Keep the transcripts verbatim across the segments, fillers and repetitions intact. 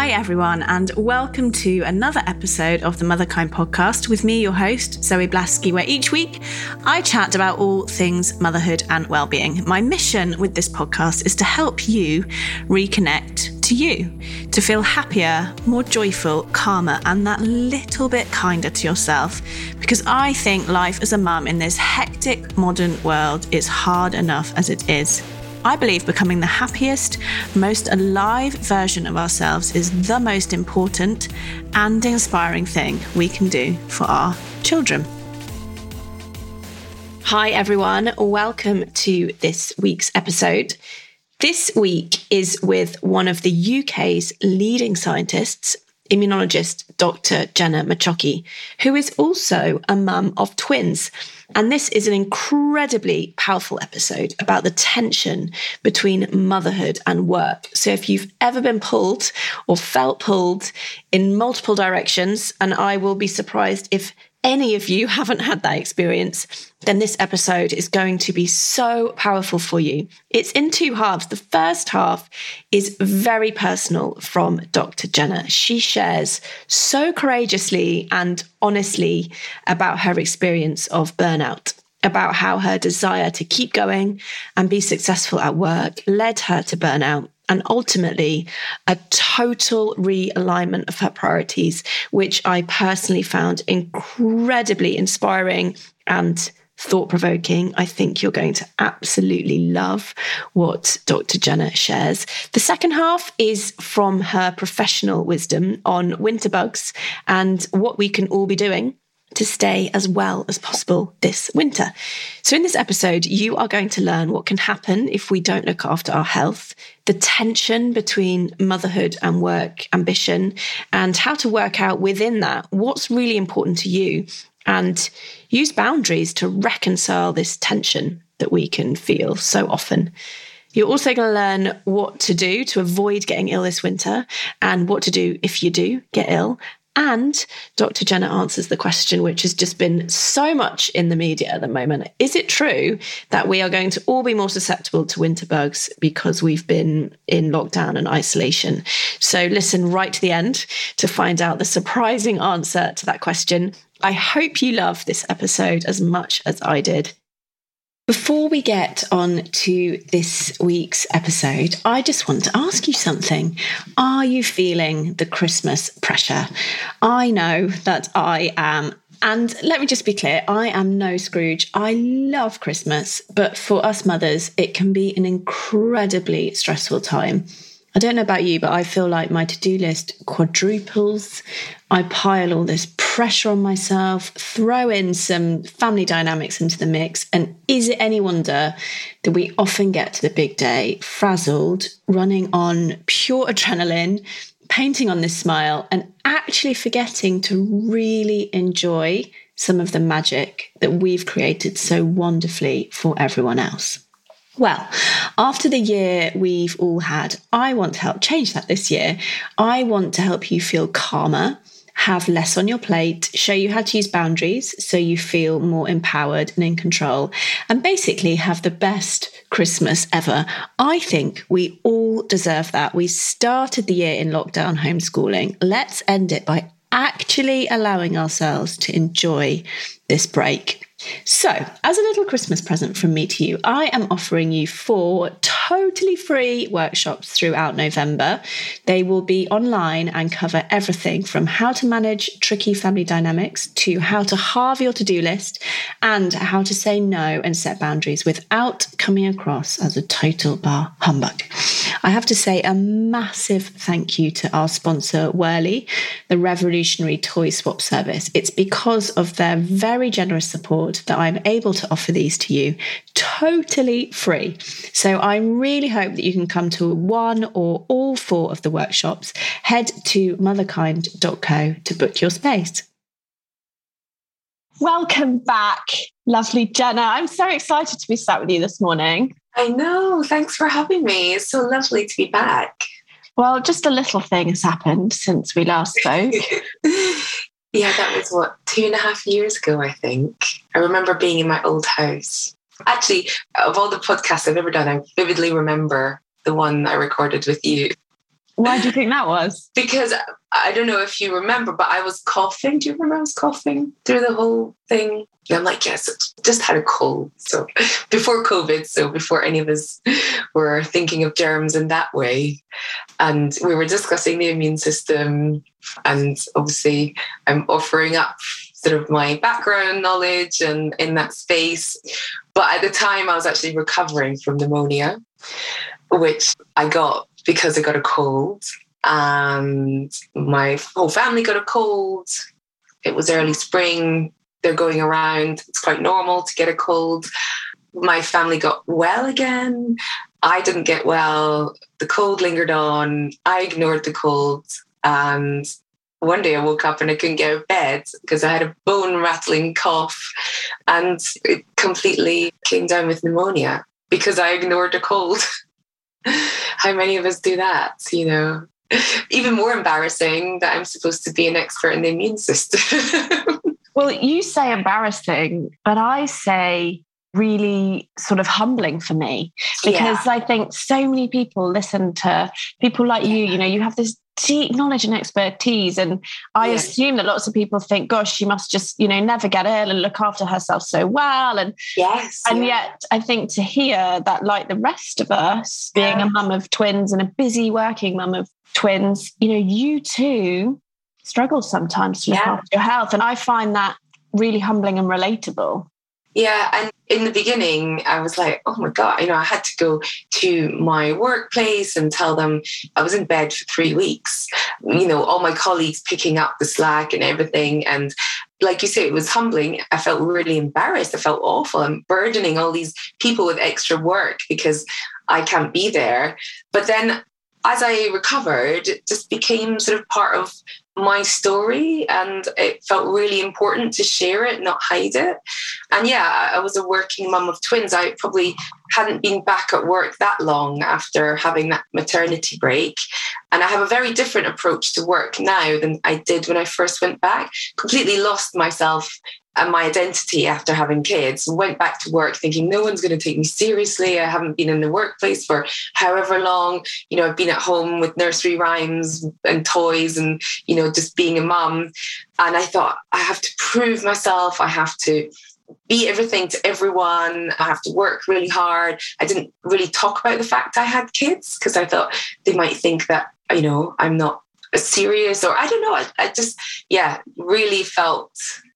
Hi everyone, and welcome to another episode of the Motherkind podcast with me, your host, Zoe Blaskey, where each week I chat about all things motherhood and well-being. My mission with this podcast is to help you reconnect to you, to feel happier, more joyful, calmer, and that little bit kinder to yourself. Because I think life as a mum in this hectic modern world is hard enough as it is. I believe becoming the happiest, most alive version of ourselves is the most important and inspiring thing we can do for our children. Hi everyone, welcome to this week's episode. This week is with one of the U K's leading scientists, immunologist Doctor Jenna Macciochi, who is also a mum of twins. And this is an incredibly powerful episode about the tension between motherhood and work. So if you've ever been pulled or felt pulled in multiple directions, and I will be surprised if any of you haven't had that experience, then this episode is going to be so powerful for you. It's in two halves. The first half is very personal from Doctor Jenna. She shares so courageously and honestly about her experience of burnout, about how her desire to keep going and be successful at work led her to burnout, and ultimately a total realignment of her priorities, which I personally found incredibly inspiring and thought-provoking. I think you're going to absolutely love what Doctor Jenna shares. The second half is from her professional wisdom on winter bugs and what we can all be doing to stay as well as possible this winter. So in this episode, you are going to learn what can happen if we don't look after our health, the tension between motherhood and work ambition, and how to work out within that what's really important to you, and use boundaries to reconcile this tension that we can feel so often. You're also going to learn what to do to avoid getting ill this winter, and what to do if you do get ill. And Doctor Jenna answers the question, which has just been so much in the media at the moment. Is it true that we are going to all be more susceptible to winter bugs because we've been in lockdown and isolation? So listen right to the end to find out the surprising answer to that question. I hope you love this episode as much as I did. Before we get on to this week's episode, I just want to ask you something. Are you feeling the Christmas pressure? I know that I am. And let me just be clear, I am no Scrooge. I love Christmas, but for us mothers, it can be an incredibly stressful time. I don't know about you, but I feel like my to-do list quadruples. I pile all this pressure on myself, throw in some family dynamics into the mix. And is it any wonder that we often get to the big day frazzled, running on pure adrenaline, painting on this smile, and actually forgetting to really enjoy some of the magic that we've created so wonderfully for everyone else? Well, after the year we've all had, I want to help change that this year. I want to help you feel calmer, have less on your plate, show you how to use boundaries so you feel more empowered and in control, and basically have the best Christmas ever. I think we all deserve that. We started the year in lockdown homeschooling. Let's end it by actually allowing ourselves to enjoy this break. So, as a little Christmas present from me to you, I am offering you four totally free workshops throughout November. They will be online and cover everything from how to manage tricky family dynamics to how to halve your to-do list and how to say no and set boundaries without coming across as a total bar humbug. I have to say a massive thank you to our sponsor, Whirly, the revolutionary toy swap service. It's because of their very generous support that I'm able to offer these to you totally free. So I really hope that you can come to one or all four of the workshops. Head to motherkind dot co to book your space. Welcome back, lovely Jenna. I'm so excited to be sat with you this morning. I know. Thanks for having me. It's so lovely to be back. Well, just a little thing has happened since we last spoke. Yeah, that was what, two and a half years ago, I think. I remember being in my old house. Actually, of all the podcasts I've ever done, I vividly remember the one I recorded with you. Why do you think that was? Because I don't know if you remember, but I was coughing. Do you remember I was coughing through the whole thing? And I'm like, yes, just had a cold. So before COVID, so before any of us were thinking of germs in that way. And we were discussing the immune system. And obviously I'm offering up sort of my background knowledge and in that space. But at the time I was actually recovering from pneumonia, which I got because I got a cold. And my whole family got a cold. It was early spring. They're going around. It's quite normal to get a cold. My family got well again. I didn't get well. The cold lingered on. I ignored the cold. And one day I woke up and I couldn't get out of bed because I had a bone rattling cough. And it completely came down with pneumonia because I ignored the cold. How many of us do that, you know? Even more embarrassing that I'm supposed to be an expert in the immune system. Well, you say embarrassing, but I say really sort of humbling for me, because yeah. I think so many people listen to people like you, you know, you have this deep knowledge and expertise. And I yeah. assume that lots of people think, gosh, she must just, you know, never get ill and look after herself so well. And yes, and yeah. yet I think to hear that, like the rest of us, being yeah. a mum of twins and a busy working mum of twins, you know, you too struggle sometimes to look yeah. after your health. And I find that really humbling and relatable. Yeah. And in the beginning, I was like, oh my God, you know, I had to go to my workplace and tell them I was in bed for three weeks, you know, all my colleagues picking up the slack and everything. And like you say, it was humbling. I felt really embarrassed. I felt awful. I'm burdening all these people with extra work because I can't be there. But then as I recovered, it just became sort of part of my story, and it felt really important to share it, not hide it. And yeah, I was a working mum of twins. I probably hadn't been back at work that long after having that maternity break. And I have a very different approach to work now than I did when I first went back. Completely lost myself and my identity after having kids. Went back to work thinking no one's going to take me seriously. I haven't been in the workplace for however long. You know, I've been at home with nursery rhymes and toys and, you know, just being a mum. And I thought, I have to prove myself. I have to be everything to everyone. I have to work really hard. I didn't really talk about the fact I had kids because I thought they might think that, you know, I'm not serious, or I don't know. I, I just, yeah, really felt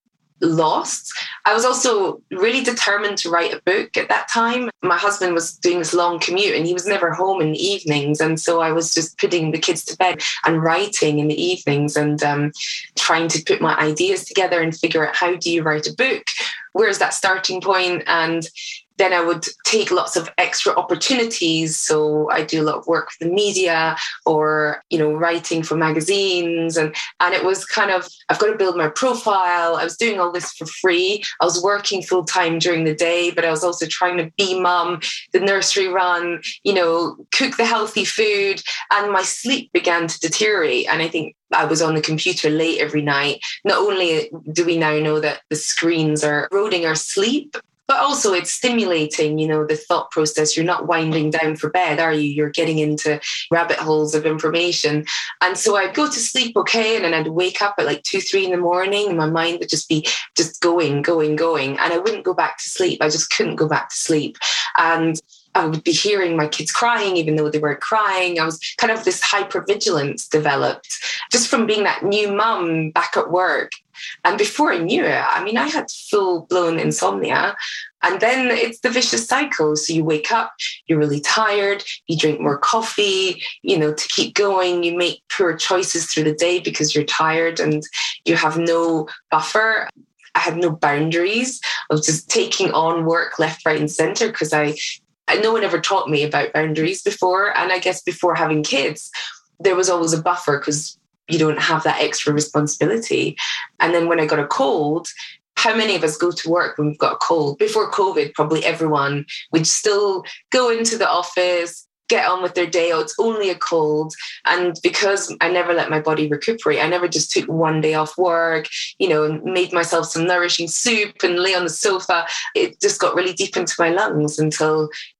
lost. I was also really determined to write a book at that time. My husband was doing this long commute and he was never home in the evenings. And so I was just putting the kids to bed and writing in the evenings and um, trying to put my ideas together and figure out, how do you write a book? Where's that starting point? And then I would take lots of extra opportunities. So I do a lot of work with the media or, you know, writing for magazines. And, and it was kind of, I've got to build my profile. I was doing all this for free. I was working full time during the day, but I was also trying to be mum, the nursery run, you know, cook the healthy food. And my sleep began to deteriorate. And I think I was on the computer late every night. Not only do we now know that the screens are eroding our sleep, but also it's stimulating, you know, the thought process. You're not winding down for bed, are you? You're getting into rabbit holes of information. And so I'd go to sleep okay, and then I'd wake up at like two, three in the morning, and my mind would just be just going, going, going. And I wouldn't go back to sleep. I just couldn't go back to sleep. And I would be hearing my kids crying, even though they weren't crying. I was kind of this hypervigilance developed just from being that new mum back at work. And before I knew it, I mean, I had full blown insomnia. And then it's the vicious cycle. So you wake up, you're really tired, you drink more coffee, you know, to keep going. You make poor choices through the day because you're tired and you have no buffer. I had no boundaries. I was just taking on work left, right, and center because I no one ever taught me about boundaries before. And I guess before having kids, there was always a buffer because you don't have that extra responsibility. And then when I got a cold, how many of us go to work when we've got a cold? Before COVID, probably everyone would still go into the office, get on with their day. Oh, it's only a cold. And because I never let my body recuperate, I never just took one day off work, you know, and made myself some nourishing soup and lay on the sofa. It just got really deep into my lungs until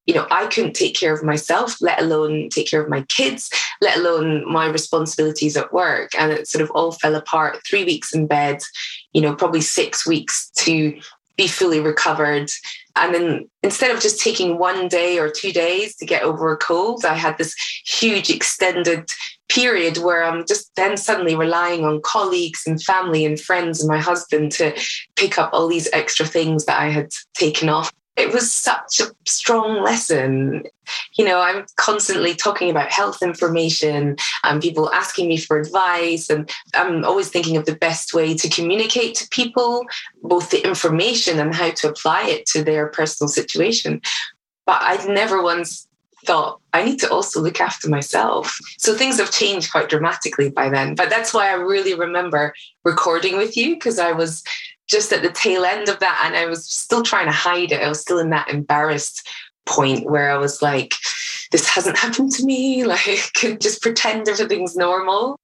you know, I couldn't take care of myself, let alone take care of my kids, let alone my responsibilities at work. And it sort of all fell apart. Three weeks in bed, you know, probably six weeks to be fully recovered. And then instead of just taking one day or two days to get over a cold, I had this huge extended period where I'm just then suddenly relying on colleagues and family and friends and my husband to pick up all these extra things that I had taken off. It was such a strong lesson. You know, I'm constantly talking about health information and people asking me for advice. And I'm always thinking of the best way to communicate to people, both the information and how to apply it to their personal situation. But I'd never once thought, I need to also look after myself. So things have changed quite dramatically by then. But that's why I really remember recording with you, because I was just at the tail end of that and I was still trying to hide it. I was still in that embarrassed point where I was like, this hasn't happened to me. Like, I could just pretend everything's normal.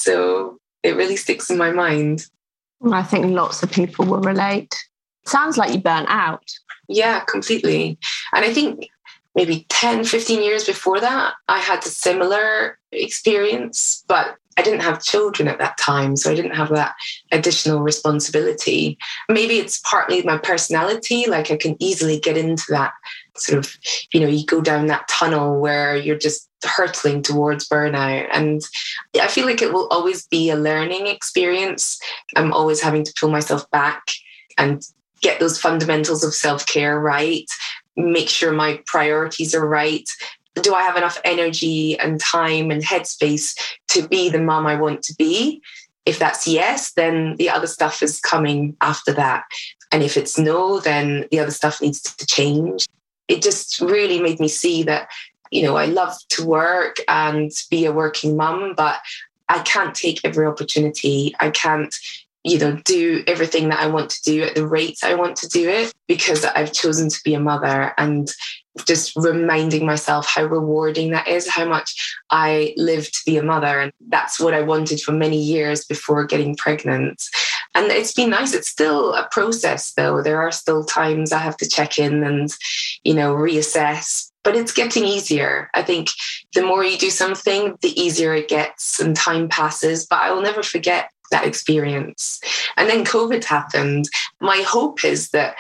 So it really sticks in my mind. I think lots of people will relate. Sounds like you burnt out. Yeah, completely. And I think maybe ten, fifteen years before that, I had a similar experience, but I didn't have children at that time, so I didn't have that additional responsibility. Maybe it's partly my personality, like I can easily get into that sort of, you know, you go down that tunnel where you're just hurtling towards burnout. And I feel like it will always be a learning experience. I'm always having to pull myself back and get those fundamentals of self-care right, make sure my priorities are right. Do I have enough energy and time and headspace to be the mum I want to be? If that's yes, then the other stuff is coming after that. And if it's no, then the other stuff needs to change. It just really made me see that, you know, I love to work and be a working mum, but I can't take every opportunity. I can't, you know, do everything that I want to do at the rates I want to do it, because I've chosen to be a mother. And just reminding myself how rewarding that is, how much I live to be a mother. And that's what I wanted for many years before getting pregnant. And it's been nice. It's still a process, though. There are still times I have to check in and, you know, reassess. But it's getting easier. I think the more you do something, the easier it gets and time passes. But I will never forget that experience. And then COVID happened. My hope is that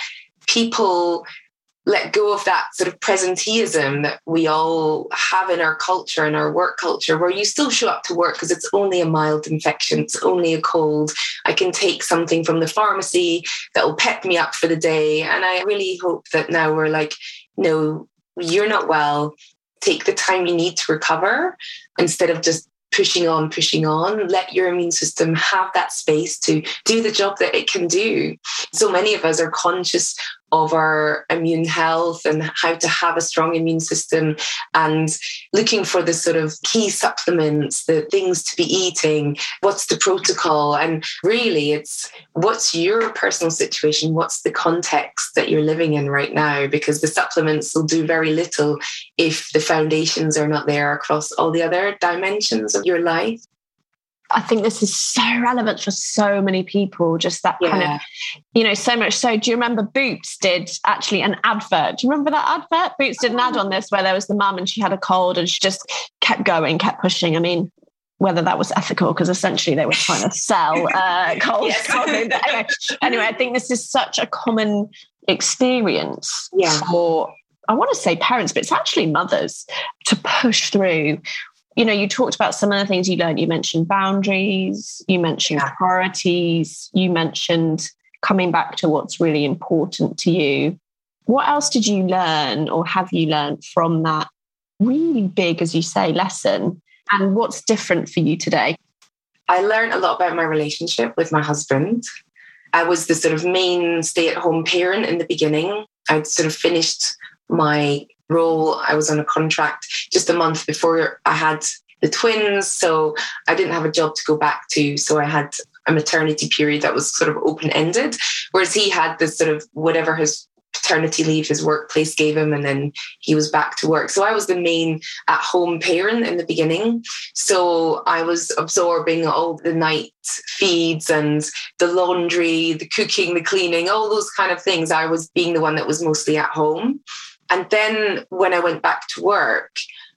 people let go of that sort of presenteeism that we all have in our culture, in our work culture, where you still show up to work because it's only a mild infection, it's only a cold. I can take something from the pharmacy that will pep me up for the day. And I really hope that now we're like, no, you're not well. Take the time you need to recover instead of just pushing on, pushing on. Let your immune system have that space to do the job that it can do. So many of us are conscious of our immune health and how to have a strong immune system and looking for the sort of key supplements, the things to be eating, what's the protocol. And really it's what's your personal situation, what's the context that you're living in right now, because the supplements will do very little if the foundations are not there across all the other dimensions of your life. I think this is so relevant for so many people, just that yeah. kind of, you know, so much so. Do you remember Boots did actually an advert? Do you remember that advert? Boots did an ad on this where there was the mum and she had a cold and she just kept going, kept pushing. I mean, whether that was ethical, because essentially they were trying to sell uh, cold. Yes. cold. Anyway, anyway, I think this is such a common experience yeah. for, I want to say parents, but it's actually mothers to push through. You know, you talked about some of the things you learned. You mentioned boundaries, you mentioned yeah. priorities, you mentioned coming back to what's really important to you. What else did you learn or have you learned from that really big, as you say, lesson? And what's different for you today? I learned a lot about my relationship with my husband. I was the sort of main stay-at-home parent in the beginning. I'd sort of finished my role. I was on a contract just a month before I had the twins, so I didn't have a job to go back to. So I had a maternity period that was sort of open-ended, whereas he had this sort of whatever his paternity leave his workplace gave him, and then he was back to work. So I was the main at-home parent in the beginning. So I was absorbing all the night feeds and the laundry, the cooking, the cleaning, all those kind of things. I was being the one that was mostly at home. And then when I went back to work,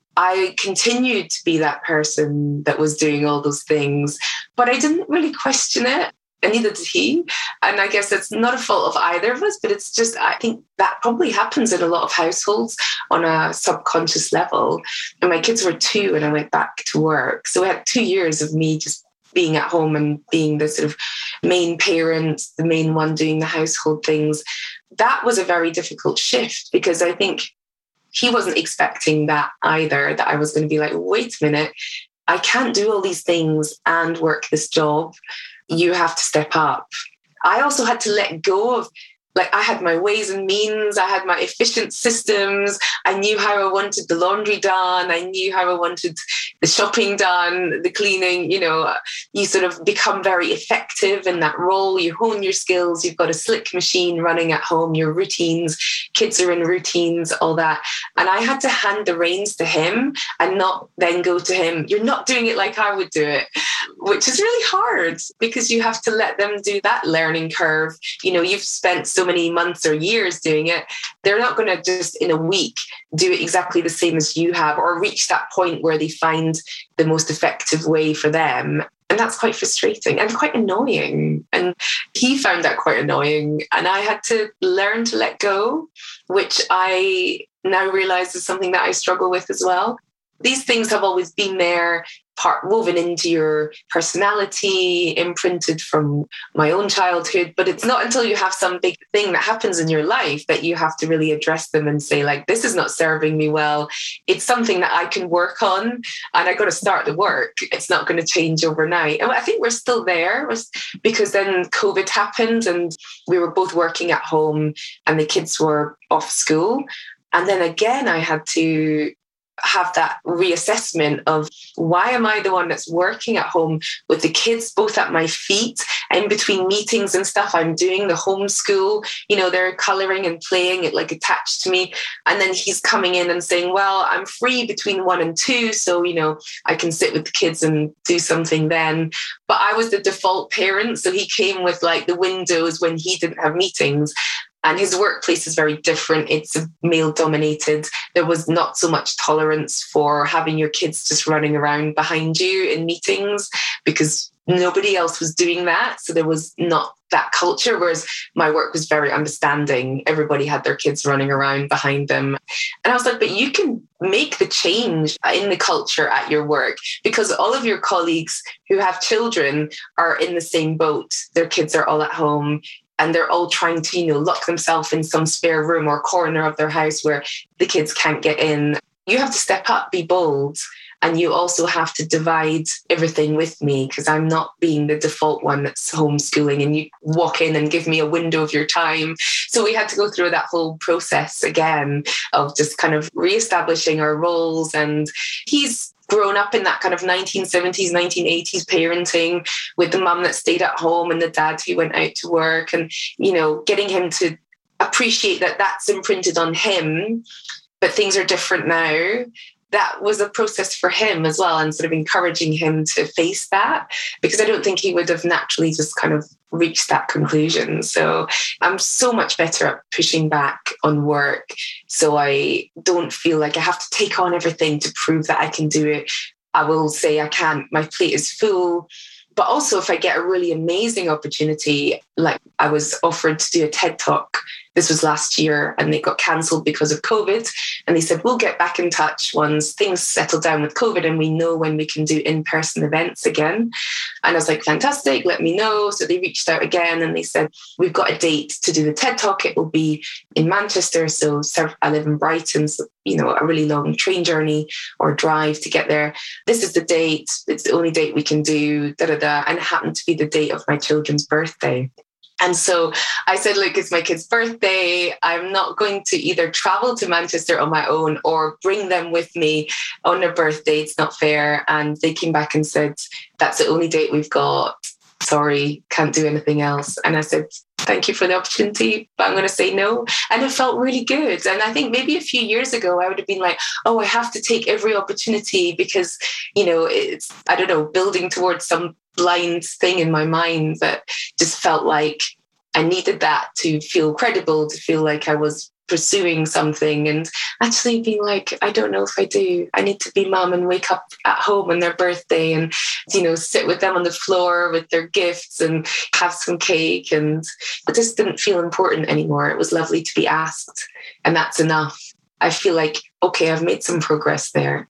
I continued to be that person that was doing all those things, but I didn't really question it. And neither did he. And I guess it's not a fault of either of us, but it's just, I think that probably happens in a lot of households on a subconscious level. And my kids were two when I went back to work. So I had two years of me just being at home and being the sort of main parent, the main one doing the household things. That was a very difficult shift because I think he wasn't expecting that either, that I was going to be like, wait a minute, I can't do all these things and work this job. You have to step up. I also had to let go of, like, I had my ways and means. I had my efficient systems. I knew how I wanted the laundry done. I knew how I wanted the shopping done, the cleaning. You know, you sort of become very effective in that role. You hone your skills. You've got a slick machine running at home, your routines. Kids are in routines, all that. And I had to hand the reins to him and not then go to him, you're not doing it like I would do it, which is really hard because you have to let them do that learning curve. You know, you've spent so many months or years doing it. They're not going to just in a week do it exactly the same as you have or reach that point where they find the most effective way for them. And that's quite frustrating and quite annoying. And he found that quite annoying. And I had to learn to let go, which I now realize is something that I struggle with as well. These things have always been there, part woven into your personality, imprinted from my own childhood. But it's not until you have some big thing that happens in your life that you have to really address them and say, like, this is not serving me well. It's something that I can work on and I got to start the work. It's not going to change overnight. And I think we're still there because then COVID happened and we were both working at home and the kids were off school. And then again, I had to have that reassessment of why am I the one that's working at home with the kids both at my feet and in between meetings and stuff. I'm doing the homeschool, you know, they're coloring and playing it like attached to me. And then he's coming in and saying, well, I'm free between one and two. So, you know, I can sit with the kids and do something then. But I was the default parent. So he came with like the windows when he didn't have meetings. And his workplace is very different. It's male dominated. There was not so much tolerance for having your kids just running around behind you in meetings because nobody else was doing that. So there was not that culture, whereas my work was very understanding. Everybody had their kids running around behind them. And I was like, but you can make the change in the culture at your work because all of your colleagues who have children are in the same boat. Their kids are all at home. And they're all trying to, you know, lock themselves in some spare room or corner of their house where the kids can't get in. You have to step up, be bold. And you also have to divide everything with me because I'm not being the default one that's homeschooling and you walk in and give me a window of your time. So we had to go through that whole process again of just kind of reestablishing our roles. And he's grown up in that kind of nineteen seventies, nineteen eighties parenting with the mum that stayed at home and the dad who went out to work and, you know, getting him to appreciate that that's imprinted on him, but things are different now. That was a process for him as well and sort of encouraging him to face that because I don't think he would have naturally just kind of reached that conclusion. So I'm so much better at pushing back on work. So I don't feel like I have to take on everything to prove that I can do it. I will say I can't. My plate is full. But also if I get a really amazing opportunity, like I was offered to do a TED Talk. This was last year and they got cancelled because of COVID. And they said, we'll get back in touch once things settle down with COVID and we know when we can do in-person events again. And I was like, fantastic, let me know. So they reached out again and they said, we've got a date to do the TED Talk. It will be in Manchester. So I live in Brighton, so, you know, a really long train journey or drive to get there. This is the date. It's the only date we can do, da, da, da. And it happened to be the date of my children's birthday. And so I said, look, it's my kid's birthday. I'm not going to either travel to Manchester on my own or bring them with me on their birthday. It's not fair. And they came back and said, that's the only date we've got. Sorry, can't do anything else. And I said, thank you for the opportunity, but I'm going to say no. And it felt really good. And I think maybe a few years ago, I would have been like, oh, I have to take every opportunity because, you know, it's, I don't know, building towards some blind thing in my mind that just felt like I needed that to feel credible, to feel like I was pursuing something, and actually being like, I don't know if I do. I need to be mum and wake up at home on their birthday and, you know, sit with them on the floor with their gifts and have some cake. And it just didn't feel important anymore. It was lovely to be asked, and that's enough. I feel like, okay, I've made some progress there.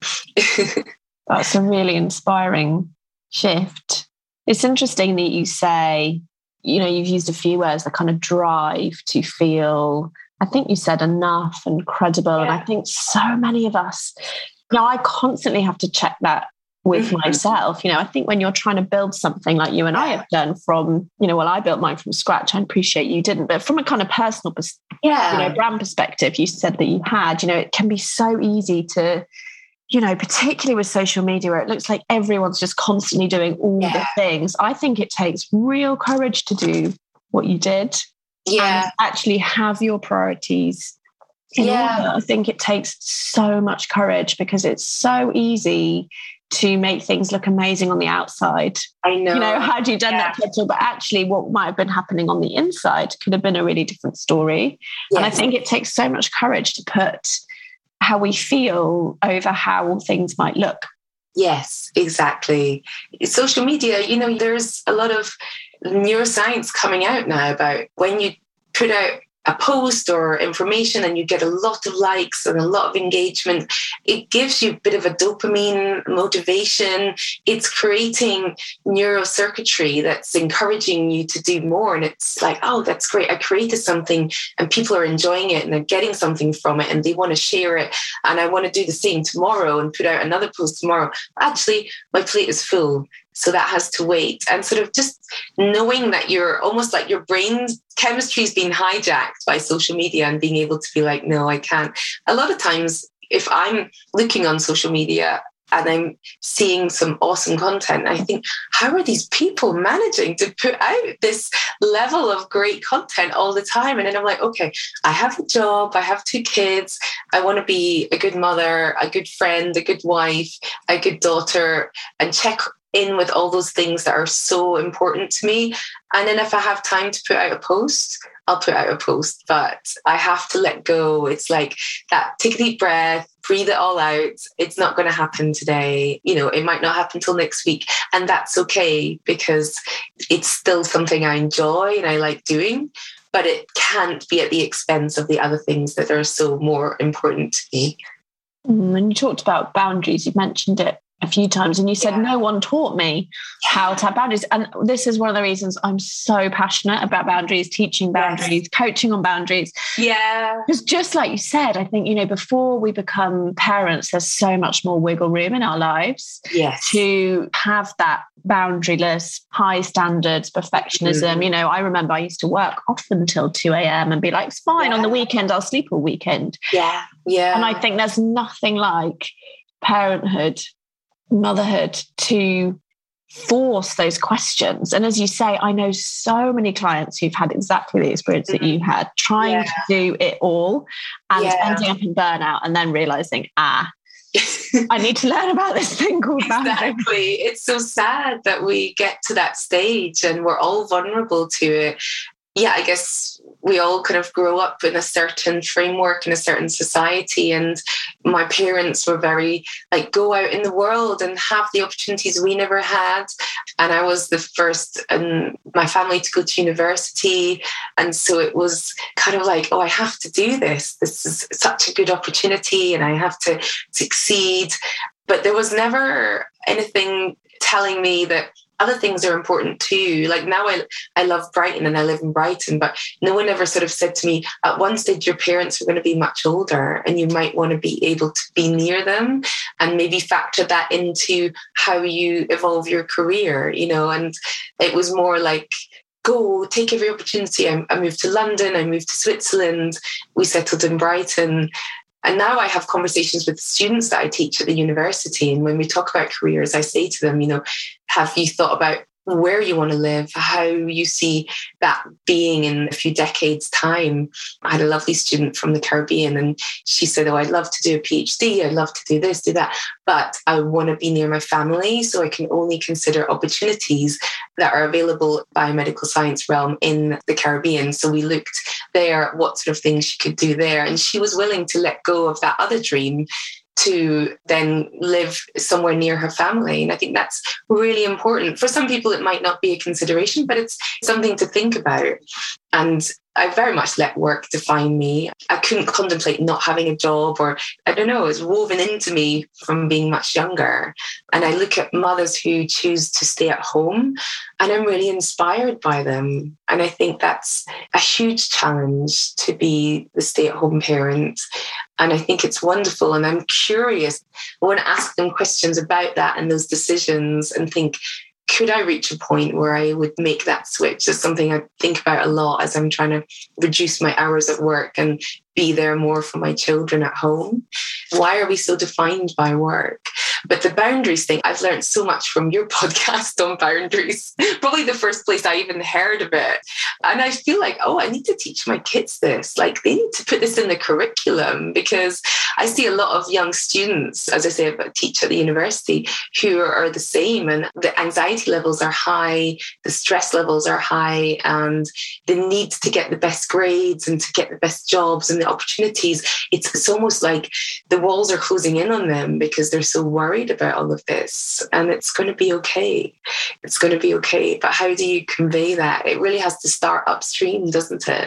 That's a really inspiring shift. It's interesting that you say, you know, you've used a few words, the kind of drive to feel, I think you said enough and credible. Yeah. And I think so many of us, you know, I constantly have to check that with mm-hmm. myself. You know, I think when you're trying to build something like you and I have done from, you know, well, I built mine from scratch. I appreciate you didn't, but from a kind of personal, pers- yeah. you know, brand perspective, you said that you had, you know, it can be so easy to, you know, particularly with social media where it looks like everyone's just constantly doing all yeah. the things. I think it takes real courage to do what you did. Yeah. And actually have your priorities in yeah. order. I think it takes so much courage because it's so easy to make things look amazing on the outside. I know. You know, had you done yeah. that total, but actually what might have been happening on the inside could have been a really different story. Yes. And I think it takes so much courage to put how we feel over how things might look. Yes, exactly. Social media, you know, there's a lot of neuroscience coming out now about when you put out a post or information and you get a lot of likes and a lot of engagement, it gives you a bit of a dopamine motivation. It's creating neurocircuitry that's encouraging you to do more. And it's like, oh, that's great. I created something and people are enjoying it and they're getting something from it and they want to share it. And I want to do the same tomorrow and put out another post tomorrow. Actually, my plate is full. So that has to wait. And sort of just knowing that you're almost like your brain's chemistry is being hijacked by social media and being able to be like, no, I can't. A lot of times, if I'm looking on social media and I'm seeing some awesome content, I think, how are these people managing to put out this level of great content all the time? And then I'm like, okay, I have a job, I have two kids, I want to be a good mother, a good friend, a good wife, a good daughter, and check in with all those things that are so important to me. And then if I have time to put out a post, I'll put out a post, but I have to let go. It's like that, take a deep breath, breathe it all out. It's not going to happen today. You know, it might not happen till next week. And that's okay because it's still something I enjoy and I like doing, but it can't be at the expense of the other things that are so more important to me. When you talked about boundaries, you mentioned it a few times and you said, yeah. no one taught me how to have boundaries. And this is one of the reasons I'm so passionate about boundaries, teaching boundaries, yes. coaching on boundaries. Yeah. Because just like you said, I think, you know, before we become parents, there's so much more wiggle room in our lives yes. to have that boundaryless, high standards, perfectionism. Mm-hmm. You know, I remember I used to work often till two a.m. and be like, it's fine, yeah. on the weekend, I'll sleep all weekend. Yeah. Yeah. And I think there's nothing like parenthood, motherhood to force those questions. And as you say, I know so many clients who've had exactly the experience that you had, trying yeah. to do it all and yeah. ending up in burnout and then realizing, ah, I need to learn about this thing called boundaries. Exactly. It's so sad that we get to that stage and we're all vulnerable to it. Yeah, I guess we all kind of grow up in a certain framework in a certain society. And my parents were very like, go out in the world and have the opportunities we never had. And I was the first in my family to go to university. And so it was kind of like, oh, I have to do this. This is such a good opportunity and I have to succeed. But there was never anything telling me that other things are important too. Like now I, I love Brighton and I live in Brighton, but no one ever sort of said to me, at one stage your parents are going to be much older and you might want to be able to be near them and maybe factor that into how you evolve your career, you know. And it was more like, go, take every opportunity. I, I moved to London, I moved to Switzerland, we settled in Brighton. And now I have conversations with students that I teach at the university. And when we talk about careers, I say to them, you know, have you thought about where you want to live, how you see that being in a few decades' time. I had a lovely student from the Caribbean, and she said, oh, I'd love to do a PhD. I'd love to do this, do that, but I want to be near my family, so I can only consider opportunities that are available biomedical science realm in the Caribbean. So we looked there at what sort of things she could do there. And she was willing to let go of that other dream to then live somewhere near her family. And I think that's really important. For some people, it might not be a consideration, but it's something to think about. And I very much let work define me. I couldn't contemplate not having a job, or I don't know, it's woven into me from being much younger. And I look at mothers who choose to stay at home, and I'm really inspired by them. And I think that's a huge challenge, to be the stay-at-home parent. And I think it's wonderful. And I'm curious. I want to ask them questions about that and those decisions, and think, could I reach a point where I would make that switch? It's something I think about a lot as I'm trying to reduce my hours at work and be there more for my children at home. Why are we so defined by work? But the boundaries thing, I've learned so much from your podcast on boundaries. Probably the first place I even heard of it. And I feel like, oh, I need to teach my kids this. Like, they need to put this in the curriculum, because I see a lot of young students, as I say, I teach at the university, who are the same. And the anxiety levels are high, the stress levels are high, and the need to get the best grades and to get the best jobs and the opportunities. It's, it's almost like the walls are closing in on them because they're so worried about all of this. And it's going to be okay. It's going to be okay. But how do you convey that? It really has to start upstream, doesn't it?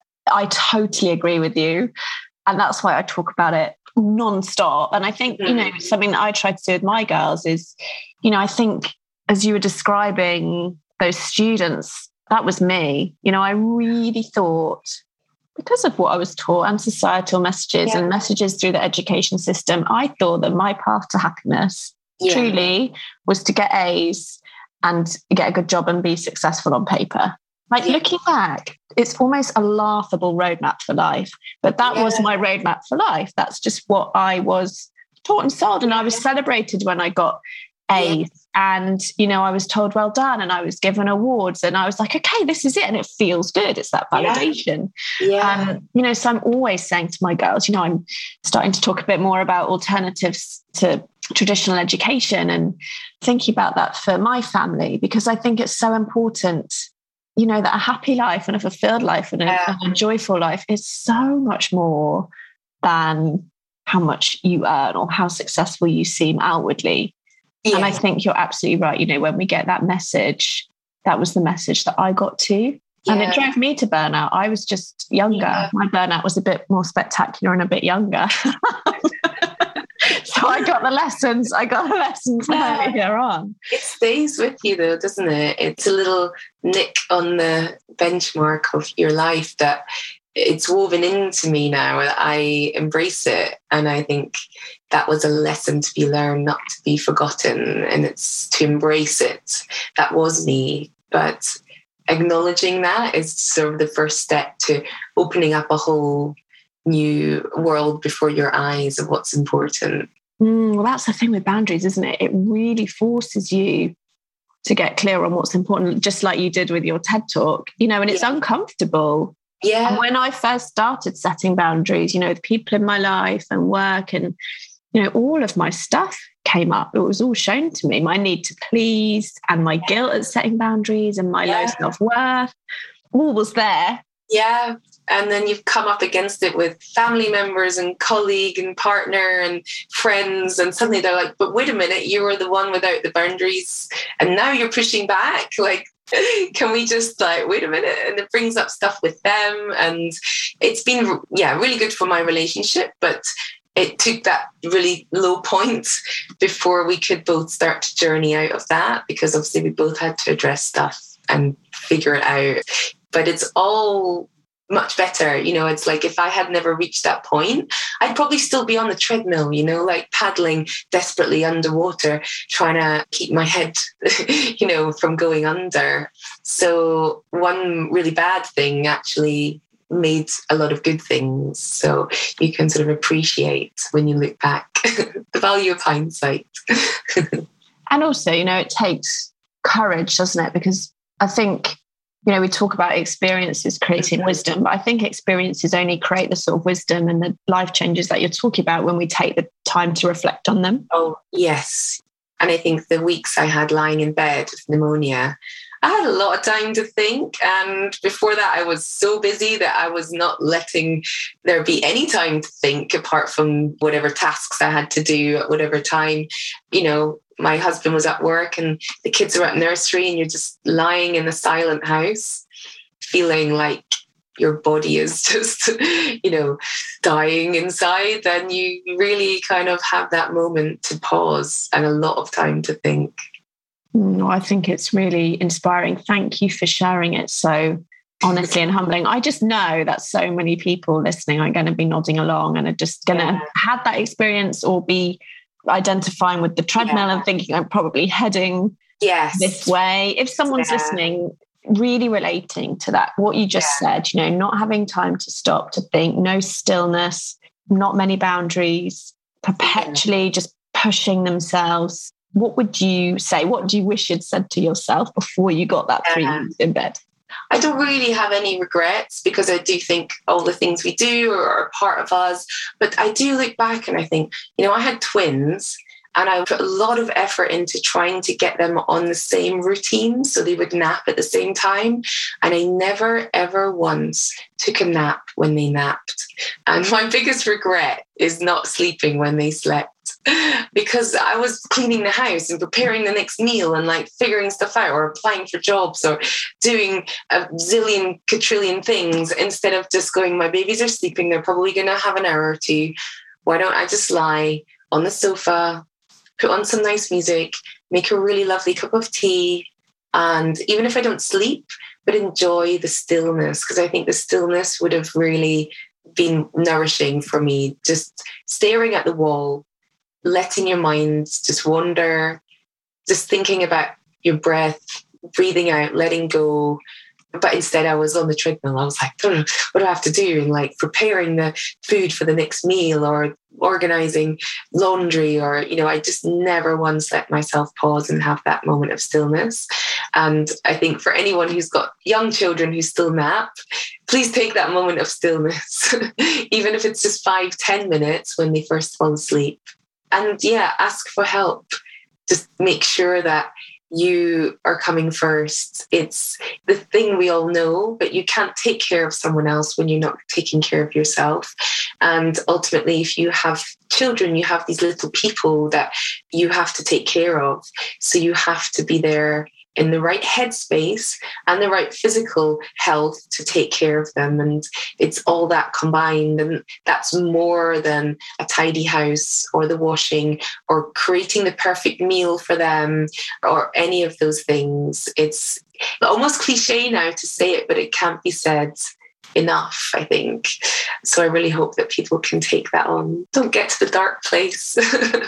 I totally agree with you. And that's why I talk about it nonstop. And I think, mm. you know, something that I try to do with my girls is, you know, I think as you were describing those students, that was me. You know, I really thought, because of what I was taught and societal messages yeah. and messages through the education system, I thought that my path to happiness yeah. truly was to get A's and get a good job and be successful on paper. Like, yeah. looking back, it's almost a laughable roadmap for life. But that yeah. was my roadmap for life. That's just what I was taught and sold. And I was celebrated when I got A's. Yeah. And, you know, I was told, well done. And I was given awards. And I was like, okay, this is it. And it feels good. It's that validation. Yeah. yeah. Um, you know, so I'm always saying to my girls, you know, I'm starting to talk a bit more about alternatives to traditional education and thinking about that for my family, because I think it's so important, you know, that a happy life and a fulfilled life and a, yeah. and a joyful life is so much more than how much you earn or how successful you seem outwardly. Yeah. And I think you're absolutely right. You know, when we get that message, that was the message that I got to. Yeah. And it drove me to burnout. I was just younger. Yeah. My burnout was a bit more spectacular and a bit younger. So I got the lessons. I got the lessons yeah. later on. It stays with you though, doesn't it? It's a little nick on the benchmark of your life that it's woven into me now. I embrace it. And I think that was a lesson to be learned, not to be forgotten. And it's to embrace it. That was me. But acknowledging that is sort of the first step to opening up a whole new world before your eyes of what's important. Mm, well, that's the thing with boundaries, isn't it? It really forces you to get clear on what's important, just like you did with your TED Talk, you know, and it's yeah. uncomfortable. Yeah. And when I first started setting boundaries, you know, the people in my life and work and, you know, all of my stuff came up. It was all shown to me, my need to please and my guilt at setting boundaries and my yeah. low self-worth, all was there. Yeah. And then you've come up against it with family members and colleague and partner and friends. And suddenly they're like, but wait a minute, you were the one without the boundaries. And now you're pushing back. Like, can we just like, wait a minute? And it brings up stuff with them. And it's been, yeah, really good for my relationship. But it took that really low point before we could both start to journey out of that, because obviously we both had to address stuff and figure it out. But it's all much better. You know, it's like if I had never reached that point, I'd probably still be on the treadmill, you know, like paddling desperately underwater, trying to keep my head, you know, from going under. So one really bad thing actually made a lot of good things. So you can sort of appreciate when you look back the value of hindsight. And also, you know, it takes courage, doesn't it? Because I think, you know, we talk about experiences creating wisdom, but I think experiences only create the sort of wisdom and the life changes that you're talking about when we take the time to reflect on them. Oh, yes. And I think the weeks I had lying in bed with pneumonia, I had a lot of time to think. And before that, I was so busy that I was not letting there be any time to think apart from whatever tasks I had to do at whatever time. You know, my husband was at work and the kids were at nursery, and you're just lying in a silent house, feeling like your body is just, you know, dying inside. Then you really kind of have that moment to pause and a lot of time to think. No, I think it's really inspiring. Thank you for sharing it so honestly and humbling. I just know that so many people listening are going to be nodding along and are just going to yeah. have that experience or be identifying with the treadmill yeah. and thinking I'm probably heading yes. this way. If someone's yeah. listening, really relating to that, what you just yeah. said, you know, not having time to stop, to think, no stillness, not many boundaries, perpetually yeah. just pushing themselves. What would you say? What do you wish you'd said to yourself before you got that three yeah. minutes in bed? I don't really have any regrets because I do think all the things we do are part of us. But I do look back and I think, you know, I had twins and I put a lot of effort into trying to get them on the same routine so they would nap at the same time. And I never, ever once took a nap when they napped. And my biggest regret is not sleeping when they slept. Because I was cleaning the house and preparing the next meal and like figuring stuff out or applying for jobs or doing a zillion quadrillion things instead of just going, my babies are sleeping, they're probably going to have an hour or two. Why don't I just lie on the sofa, put on some nice music, make a really lovely cup of tea, and even if I don't sleep, but enjoy the stillness, because I think the stillness would have really been nourishing for me. Just staring at the wall, letting your mind just wander, just thinking about your breath, breathing out, letting go. But instead I was on the treadmill. I was like, oh, what do I have to do? And like preparing the food for the next meal or organizing laundry, or, you know, I just never once let myself pause and have that moment of stillness. And I think for anyone who's got young children who still nap, please take that moment of stillness, even if it's just five, ten minutes when they first fall asleep. And yeah, ask for help. Just make sure that you are coming first. It's the thing we all know, but you can't take care of someone else when you're not taking care of yourself. And ultimately, if you have children, you have these little people that you have to take care of. So you have to be there in the right headspace and the right physical health to take care of them. And it's all that combined. And that's more than a tidy house or the washing or creating the perfect meal for them or any of those things. It's almost cliche now to say it, but it can't be said enough, I think. So I really hope that people can take that on. Don't get to the dark place.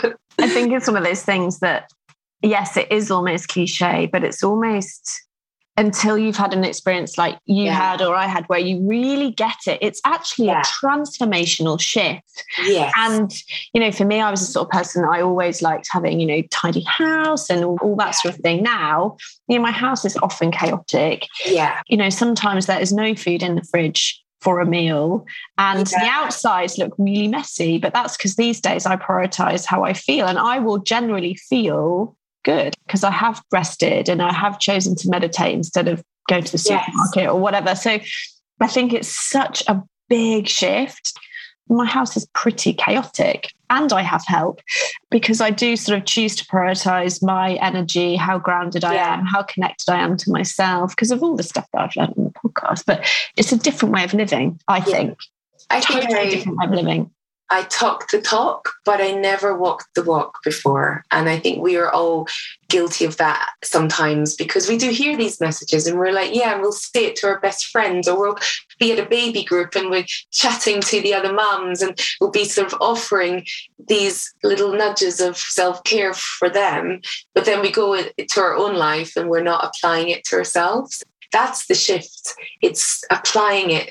I think it's one of those things that, yes, it is almost cliche, but it's almost until you've had an experience like you yeah. had or I had where you really get it. It's actually yeah. a transformational shift. Yes. And, you know, for me, I was the sort of person I always liked having, you know, tidy house and all, all that yeah. sort of thing. Now, you know, my house is often chaotic. Yeah. You know, sometimes there is no food in the fridge for a meal and yeah. the outsides look really messy, but that's because these days I prioritize how I feel, and I will generally feel good because I have rested and I have chosen to meditate instead of go to the supermarket yes. or whatever. So I think it's such a big shift. My house is pretty chaotic and I have help because I do sort of choose to prioritize my energy, how grounded I yeah. am, how connected I am to myself because of all the stuff that I've learned on the podcast. But it's a different way of living, I yeah. think. I totally think I, different way of living. I talk the talk, but I never walked the walk before. And I think we are all guilty of that sometimes because we do hear these messages and we're like, yeah, and we'll say it to our best friends, or we'll be at a baby group and we're chatting to the other mums and we'll be sort of offering these little nudges of self-care for them. But then we go into our own life and we're not applying it to ourselves. That's the shift. It's applying it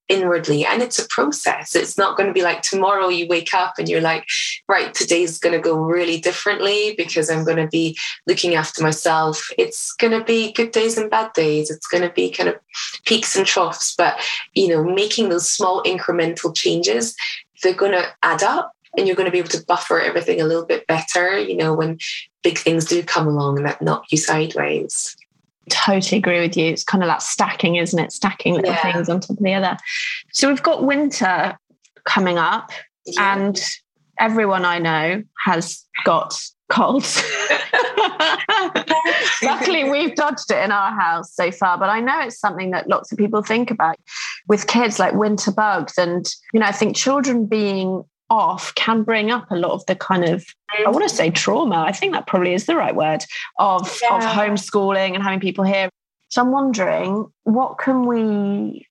inwardly. And it's a process. It's not going to be like tomorrow you wake up and you're like, right, today's going to go really differently because I'm going to be looking after myself. It's going to be good days and bad days. It's going to be kind of peaks and troughs. But, you know, making those small incremental changes, they're going to add up. And you're going to be able to buffer everything a little bit better, you know, when big things do come along and that knock you sideways. Totally agree with you. It's kind of like stacking, isn't it? Stacking little yeah. things on top of the other. So we've got winter coming up, yeah. and everyone I know has got colds. Luckily, we've dodged it in our house so far, but I know it's something that lots of people think about with kids, like winter bugs. And, you know, I think children being off can bring up a lot of the kind of, I want to say trauma, I think that probably is the right word, of, yeah. of homeschooling and having people here. So I'm wondering, what can we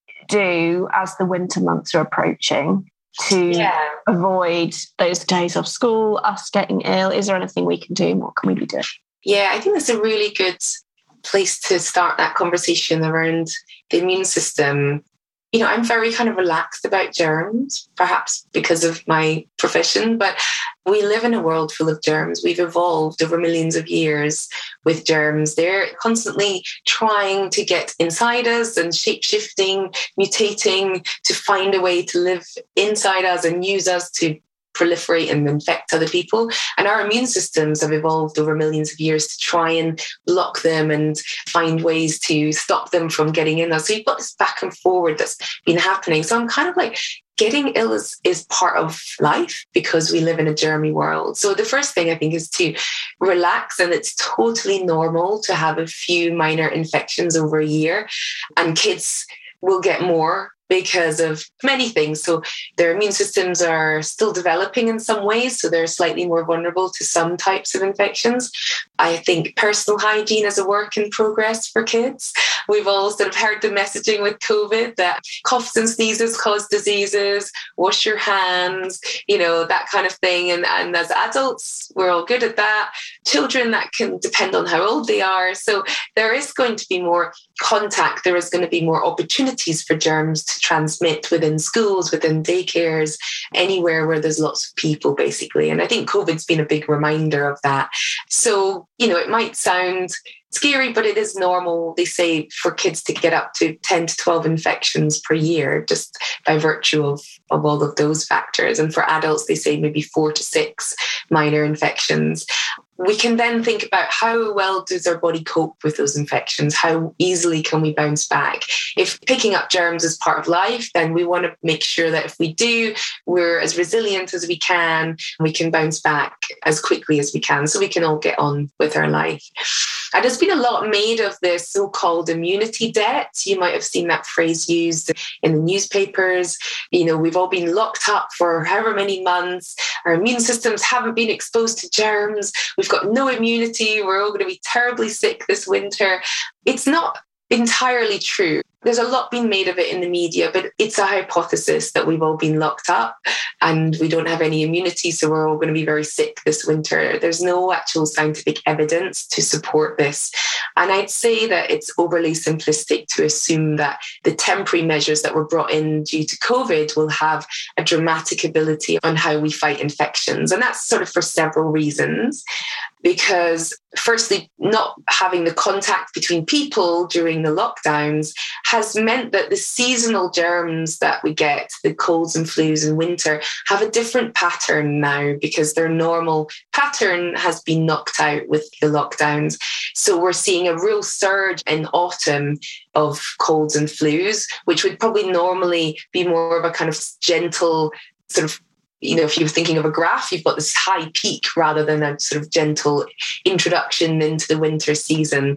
do as the winter months are approaching to yeah. avoid those days of school, us getting ill? Is there anything we can do? What can we be doing? Yeah, I think that's a really good place to start that conversation around the immune system. You know, I'm very kind of relaxed about germs, perhaps because of my profession, but we live in a world full of germs. We've evolved over millions of years with germs. They're constantly trying to get inside us and shape-shifting, mutating to find a way to live inside us and use us to proliferate and infect other people. And our immune systems have evolved over millions of years to try and block them and find ways to stop them from getting in us. So you've got this back and forward that's been happening. So I'm kind of like, getting ill is, is part of life because we live in a germy world. So the first thing I think is to relax, and it's totally normal to have a few minor infections over a year, and kids will get more because of many things. So their immune systems are still developing in some ways, so they're slightly more vulnerable to some types of infections. I think personal hygiene is a work in progress for kids. We've all sort of heard the messaging with COVID that coughs and sneezes cause diseases, wash your hands, you know, that kind of thing. And, and as adults, we're all good at that. Children, that can depend on how old they are. So there is going to be more contact. There is going to be more opportunities for germs to transmit within schools, within daycares, anywhere where there's lots of people, basically. And I think COVID's been a big reminder of that. So, you know, it might sound scary, but it is normal, they say, for kids to get up to ten to twelve infections per year, just by virtue of, of all of those factors. And for adults, they say maybe four to six minor infections. We can then think about how well does our body cope with those infections? How easily can we bounce back? If picking up germs is part of life, then we want to make sure that if we do, we're as resilient as we can. We can bounce back as quickly as we can so we can all get on with our life. And there's been a lot made of this so-called immunity debt. You might have seen that phrase used in the newspapers. You know, we've all been locked up for however many months. Our immune systems haven't been exposed to germs. We've got no immunity. We're all going to be terribly sick this winter. It's not entirely true. There's a lot being made of it in the media, but it's a hypothesis that we've all been locked up and we don't have any immunity, so we're all going to be very sick this winter. There's no actual scientific evidence to support this. And I'd say that it's overly simplistic to assume that the temporary measures that were brought in due to COVID will have a dramatic ability on how we fight infections. And that's sort of for several reasons. Because firstly, not having the contact between people during the lockdowns has meant that the seasonal germs that we get, the colds and flus in winter, have a different pattern now because their normal pattern has been knocked out with the lockdowns. So we're seeing a real surge in autumn of colds and flus, which would probably normally be more of a kind of gentle sort of, you know, if you were thinking of a graph, you've got this high peak rather than a sort of gentle introduction into the winter season.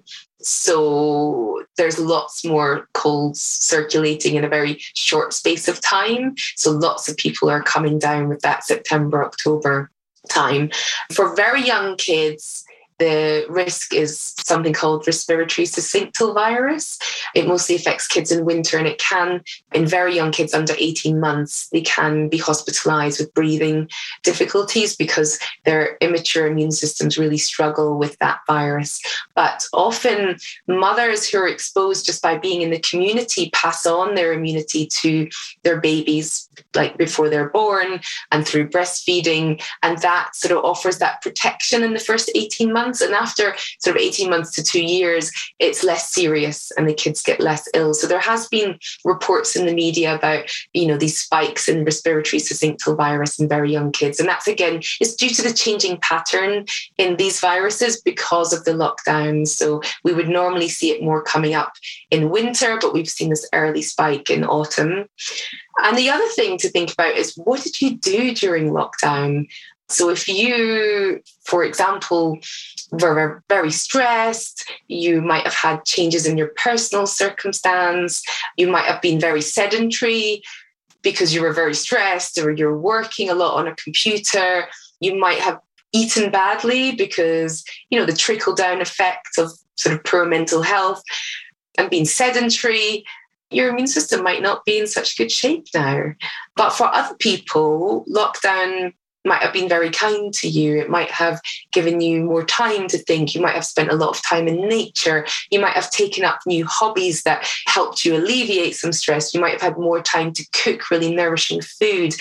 So there's lots more colds circulating in a very short space of time. So lots of people are coming down with that September, October time. For very young kids, the risk is something called respiratory syncytial virus. It mostly affects kids in winter, and it can, in very young kids under eighteen months, they can be hospitalized with breathing difficulties because their immature immune systems really struggle with that virus. But often mothers who are exposed just by being in the community pass on their immunity to their babies, like before they're born and through breastfeeding. And that sort of offers that protection in the first eighteen months. And after sort of eighteen months to two years, it's less serious and the kids get less ill. So there has been reports in the media about, you know, these spikes in respiratory syncytial virus in very young kids. And that's, again, is due to the changing pattern in these viruses because of the lockdowns. So we would normally see it more coming up in winter, but we've seen this early spike in autumn. And the other thing to think about is, what did you do during lockdown? So if you, for example, were very stressed, you might have had changes in your personal circumstance, you might have been very sedentary because you were very stressed, or you're working a lot on a computer, you might have eaten badly because, you know, the trickle-down effect of sort of poor mental health and being sedentary. Your immune system might not be in such good shape now. But for other people, lockdown might have been very kind to you. It might have given you more time to think. You might have spent a lot of time in nature. You might have taken up new hobbies that helped you alleviate some stress. You might have had more time to cook really nourishing food.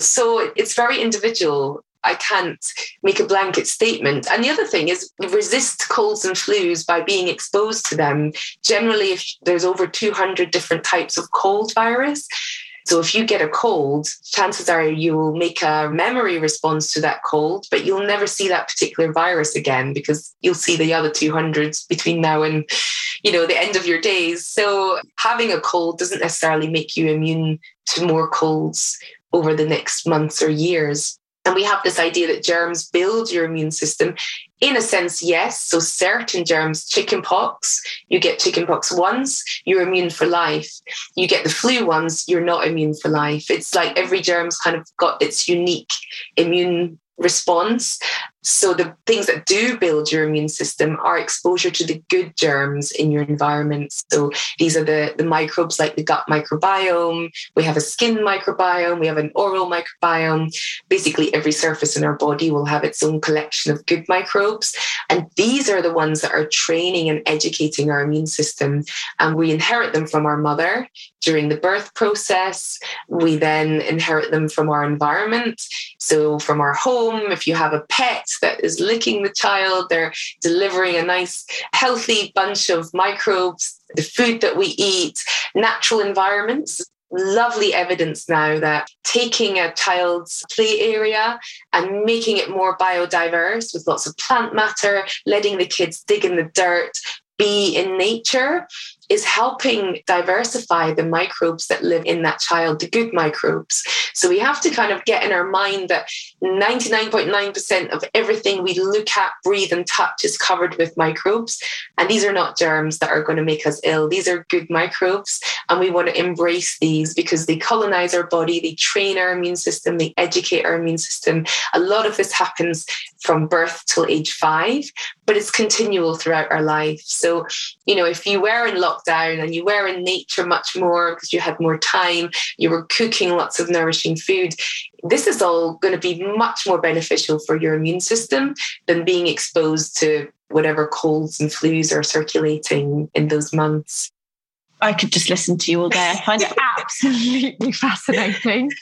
So it's very individual. I can't make a blanket statement. And the other thing is, resist colds and flus by being exposed to them. Generally, if there's over two hundred different types of cold virus, so if you get a cold, chances are you will make a memory response to that cold, but you'll never see that particular virus again because you'll see the other two hundred between now and, you know, the end of your days. So having a cold doesn't necessarily make you immune to more colds over the next months or years. And we have this idea that germs build your immune system. In a sense, yes. So certain germs, chickenpox, you get chickenpox once, you're immune for life. You get the flu once, you're not immune for life. It's like every germ's kind of got its unique immune response. So the things that do build your immune system are exposure to the good germs in your environment. So these are the, the microbes like the gut microbiome. We have a skin microbiome. We have an oral microbiome. Basically, every surface in our body will have its own collection of good microbes. And these are the ones that are training and educating our immune system. And we inherit them from our mother during the birth process. We then inherit them from our environment. So from our home, if you have a pet that is licking the child, they're delivering a nice, healthy bunch of microbes, the food that we eat, natural environments. Lovely evidence now that taking a child's play area and making it more biodiverse with lots of plant matter, letting the kids dig in the dirt, be in nature, is helping diversify the microbes that live in that child, the good microbes. So we have to kind of get in our mind that ninety-nine point nine percent of everything we look at, breathe, and touch is covered with microbes. And these are not germs that are going to make us ill. These are good microbes. And we want to embrace these because they colonize our body, they train our immune system, they educate our immune system. A lot of this happens from birth till age five, but it's continual throughout our life. So, you know, if you were in lockdown and you were in nature much more because you had more time, you were cooking lots of nourishing food, this is all going to be much more beneficial for your immune system than being exposed to whatever colds and flus are circulating in those months. I could just listen to you all day. I find it absolutely fascinating.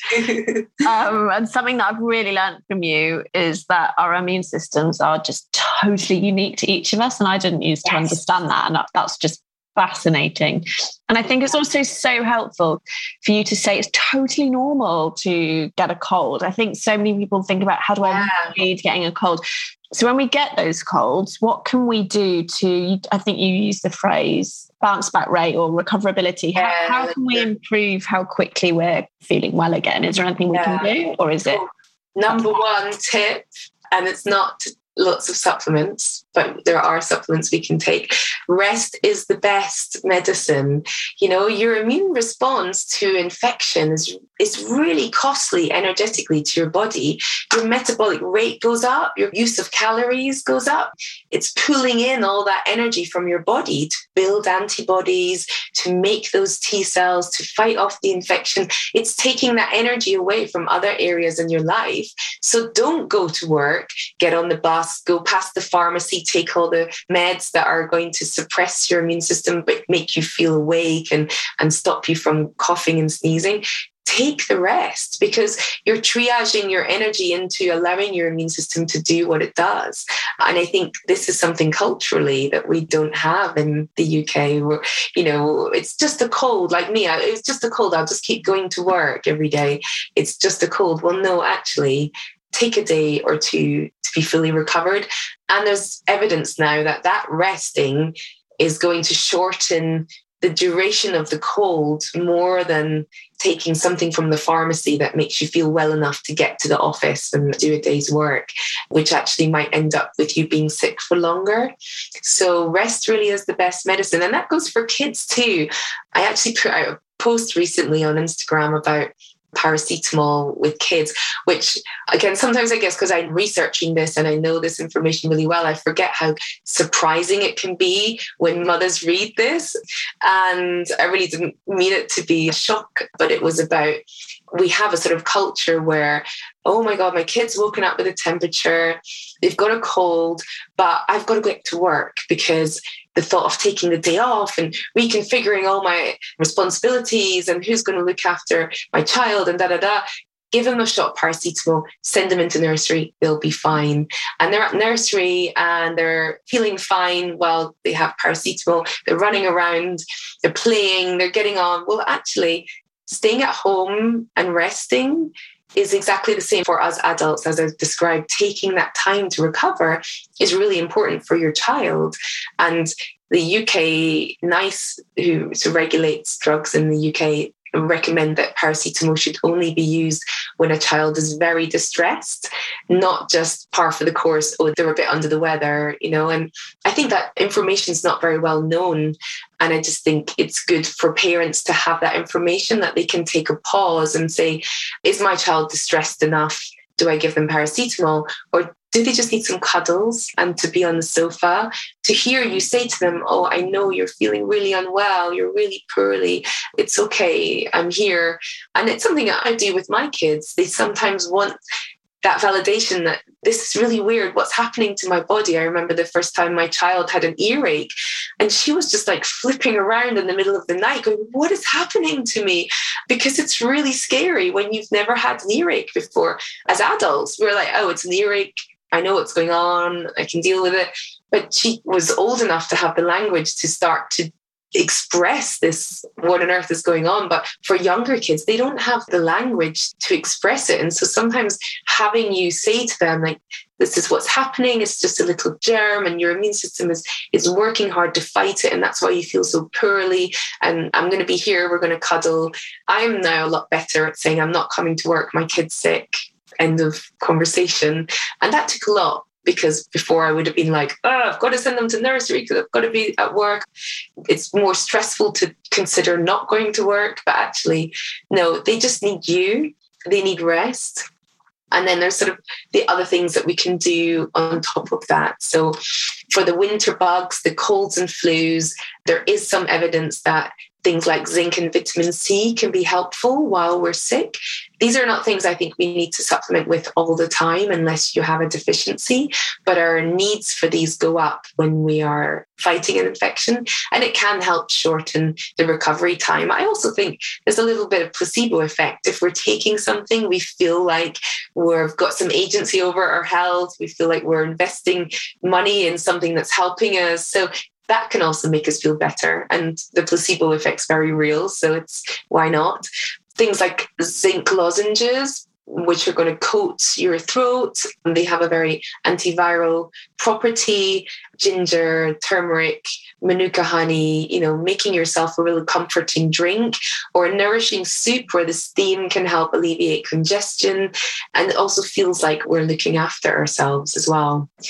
Um, and something that I've really learned from you is that our immune systems are just totally unique to each of us. And I didn't used to yes. understand that. And that's just fascinating. And I think it's also so helpful for you to say it's totally normal to get a cold. I think so many people think about, how do I avoid getting a cold? So when we get those colds, what can we do to, I think you used the phrase bounce back rate or recoverability. How, yeah, how can we improve how quickly we're feeling well again? Is there anything we yeah. can do, or is it? Number one tip, and it's not lots of supplements, but there are supplements we can take. Rest is the best medicine. You know, your immune response to infection is, is really costly energetically to your body. Your metabolic rate goes up, your use of calories goes up. It's pulling in all that energy from your body to build antibodies, to make those T cells, to fight off the infection. It's taking that energy away from other areas in your life. So don't go to work, get on the bus, go past the pharmacy, take all the meds that are going to suppress your immune system but make you feel awake and, and stop you from coughing and sneezing. Take the rest, because you're triaging your energy into allowing your immune system to do what it does. And I think this is something culturally that we don't have in the U K, where, you know, it's just a cold. Like me, it's just a cold. I'll just keep going to work every day. It's just a cold. Well, no, actually, take a day or two to be fully recovered. And there's evidence now that that resting is going to shorten the duration of the cold more than taking something from the pharmacy that makes you feel well enough to get to the office and do a day's work, which actually might end up with you being sick for longer. So rest really is the best medicine. And that goes for kids too. I actually put out a post recently on Instagram about paracetamol with kids, which again, sometimes I guess because I'm researching this and I know this information really well, I forget how surprising it can be when mothers read this. And I really didn't mean it to be a shock, but it was about, we have a sort of culture where, oh my God, my kid's woken up with a temperature, they've got a cold, but I've got to get to work, because the thought of taking the day off and reconfiguring all my responsibilities and who's going to look after my child and da, da, da. Give them a shot of paracetamol, send them into nursery, they'll be fine. And they're at nursery and they're feeling fine while they have paracetamol. They're running around, they're playing, they're getting on. Well, actually, staying at home and resting is exactly the same for us adults. As I've described, taking that time to recover is really important for your child. And the U K, NICE, who so regulates drugs in the U K, recommend that paracetamol should only be used when a child is very distressed, not just par for the course, oh, they're a bit under the weather, you know. And I think that information is not very well known. And I just think it's good for parents to have that information, that they can take a pause and say, is my child distressed enough? Do I give them paracetamol? Or do they just need some cuddles and to be on the sofa? To hear you say to them, oh, I know you're feeling really unwell, you're really poorly, it's okay, I'm here. And it's something that I do with my kids. They sometimes want that validation that this is really weird, what's happening to my body. I remember the first time my child had an earache and she was just like flipping around in the middle of the night going, what is happening to me? Because it's really scary when you've never had an earache before. As adults, we're like, oh, it's an earache, I know what's going on, I can deal with it. But she was old enough to have the language to start to express this, what on earth is going on. But for younger kids, they don't have the language to express it. And so sometimes having you say to them, like, this is what's happening, it's just a little germ and your immune system is is working hard to fight it, and that's why you feel so poorly, and I'm going to be here, we're going to cuddle. I'm now a lot better at saying, I'm not coming to work, my kid's sick, end of conversation. And that took a lot, because before I would have been like, oh, I've got to send them to nursery because I've got to be at work. It's more stressful to consider not going to work, but actually, no, they just need you. They need rest. And then there's sort of the other things that we can do on top of that. So for the winter bugs, the colds and flus, there is some evidence that things like zinc and vitamin C can be helpful while we're sick. These are not things I think we need to supplement with all the time unless you have a deficiency, but our needs for these go up when we are fighting an infection, and it can help shorten the recovery time. I also think there's a little bit of placebo effect. If we're taking something, we feel like we've got some agency over our health. We feel like we're investing money in something that's helping us. So that can also make us feel better. And the placebo effect's very real, so it's why not? Things like zinc lozenges, which are going to coat your throat. They have a very antiviral property. Ginger, turmeric, manuka honey, you know, making yourself a really comforting drink, or a nourishing soup where the steam can help alleviate congestion. And it also feels like we're looking after ourselves as well.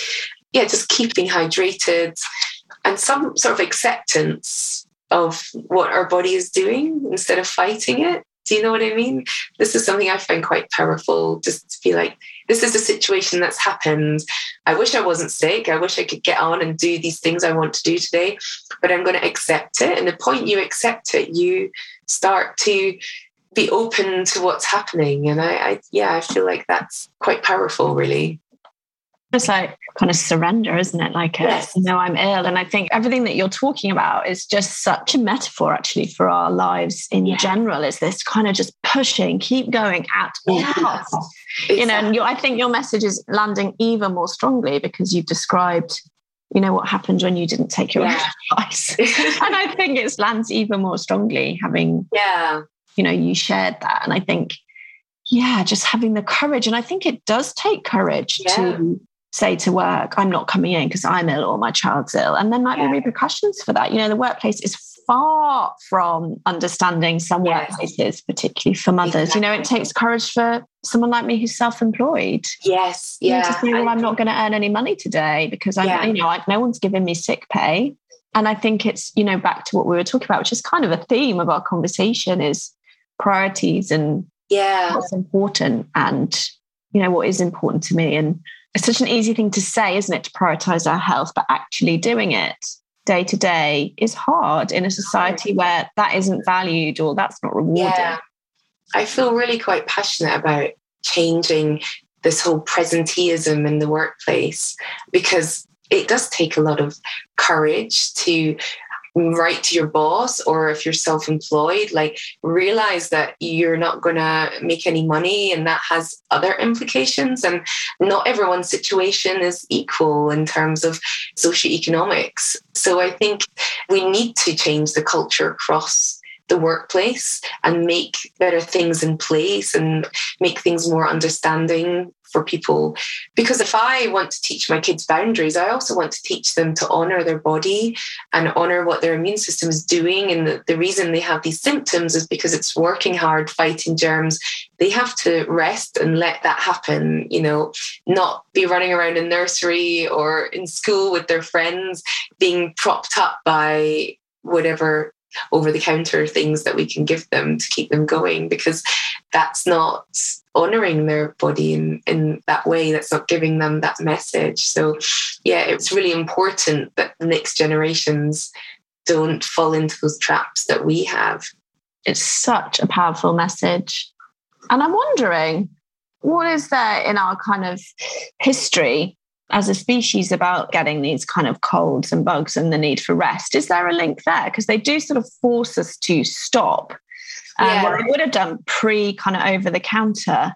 yeah, just keeping hydrated and some sort of acceptance of what our body is doing instead of fighting it. Do you know what I mean? This is something I find quite powerful, just to be like, this is a situation that's happened. I wish I wasn't sick. I wish I could get on and do these things I want to do today, but I'm going to accept it. And the point you accept it, you start to be open to what's happening. And I, I yeah, I feel like that's quite powerful, really. It's like kind of surrender, isn't it? Like, yes. you know, I'm ill. And I think everything that you're talking about is just such a metaphor actually for our lives in yeah. general, is this kind of just pushing, keep going at all yeah. costs. Exactly. You know, and your, I think your message is landing even more strongly because you've described, you know, what happened when you didn't take your yeah. advice. And I think it lands even more strongly having, yeah, you know, you shared that. And I think, yeah, just having the courage. And I think it does take courage yeah. to say to work, I'm not coming in because I'm ill or my child's ill. And there might yeah. be repercussions for that. You know, the workplace is far from understanding some yes. workplaces, particularly for mothers. Exactly. You know, it takes courage for someone like me who's self-employed. Yes, yeah. You know, to say, well, I'm not going to earn any money today because I'm, yeah. you know, like, no one's giving me sick pay. And I think it's, you know, back to what we were talking about, which is kind of a theme of our conversation, is priorities and yeah. what's important and, you know, what is important to me. And it's such an easy thing to say, isn't it, to prioritize our health, but actually doing it day to day is hard in a society where that isn't valued or that's not rewarded. Yeah. I feel really quite passionate about changing this whole presenteeism in the workplace, because it does take a lot of courage to write to your boss, or if you're self-employed, like realize that you're not going to make any money, and that has other implications. And not everyone's situation is equal in terms of socioeconomics. So I think we need to change the culture across the workplace and make better things in place and make things more understanding for people. Because if I want to teach my kids boundaries, I also want to teach them to honor their body and honor what their immune system is doing. And the, the reason they have these symptoms is because it's working hard, fighting germs. They have to rest and let that happen, you know, not be running around in nursery or in school with their friends, being propped up by whatever over-the-counter things that we can give them to keep them going, because that's not honouring their body in, in that way. That's not giving them that message. So, yeah, it's really important that the next generations don't fall into those traps that we have. It's such a powerful message. And I'm wondering, what is there in our kind of history as a species about getting these kind of colds and bugs and the need for rest? Is there a link there? Because they do sort of force us to stop. Um, yeah. What I would have done pre kind of over the counter.